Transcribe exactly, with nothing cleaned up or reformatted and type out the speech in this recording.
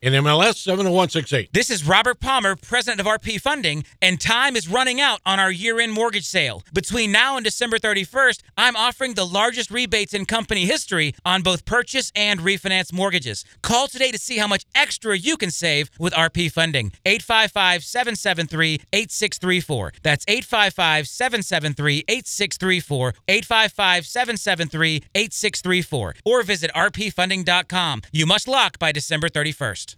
In M L S seven oh one six eight. This is Robert Palmer, president of R P Funding, and time is running out on our year-end mortgage sale. Between now and December thirty-first, I'm offering the largest rebates in company history on both purchase and refinance mortgages. Call today to see how much extra you can save with R P Funding. eight five five, seven seven three, eight six three four. That's eight five five, seven seven three, eight six three four, eight five five, seven seven three, eight six three four, or visit r p funding dot com. You must lock by December thirty-first.